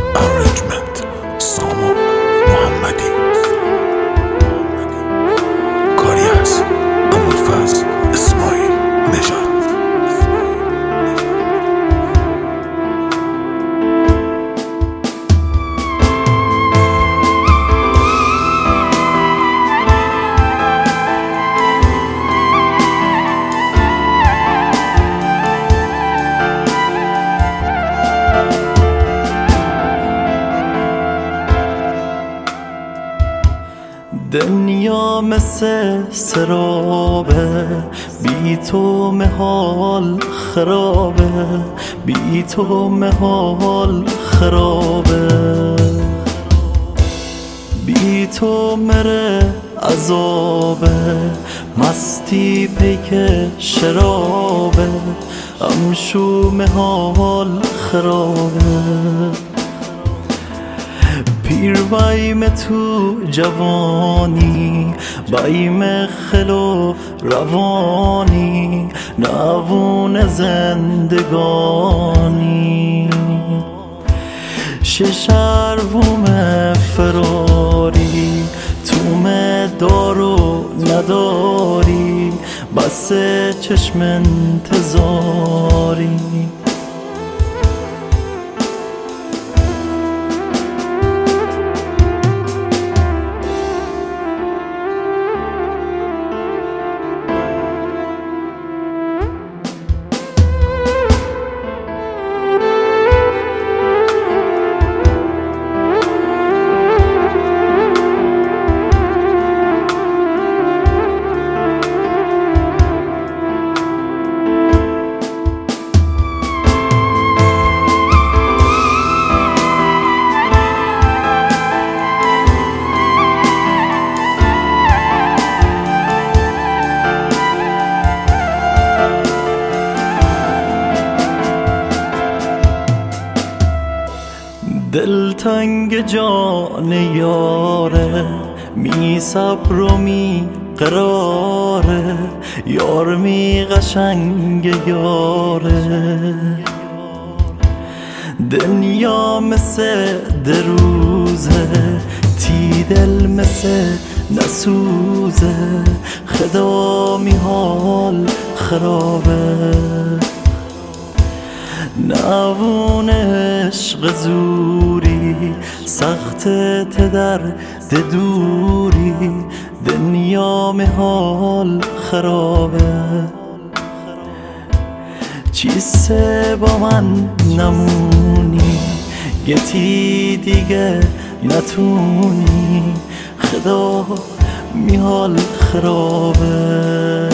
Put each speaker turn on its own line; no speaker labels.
Arrangement سامان محمدی. کاری از ابوالفضل اسماعیل نژاد.
دنیا مثل سرابه، بی تو محال خرابه، بی تو محال خرابه، بی تو مره عذابه، مستی پیک شرابه، امشو محال خرابه. پیر بایم تو جوانی، بایم خلو روانی، نوون زندگانی. ششروم فراری، توم دارو نداری، بس چشم انتظاری. دلتنگ جان یاره، می صبر و می قراره، یار می قشنگ یاره. دنیا مثل دروزه، تی دل مثل نسوزه، خدا می حال خرابه. نوون عشق زوری، سخت در دوری، دنیا محال خرابه. چیسه با من نمونی، گتی دیگه نتونی، خدا میحال خرابه.